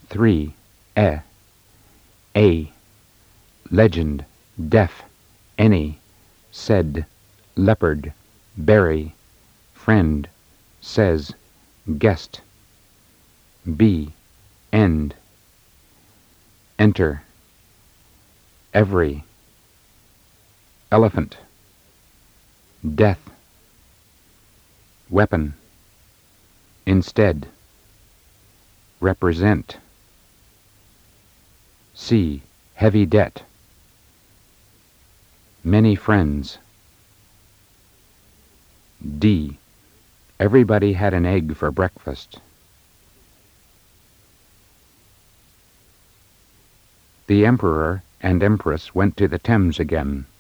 3. A. Legend, deaf, any, said, leopard, berry, friend, says, guest. B. End. Enter. Every. Elephant. Death. Weapon. Instead. Represent. C. Heavy debt. Many friends. D. Everybody had an egg for breakfast. The Emperor and Empress went to the Thames again.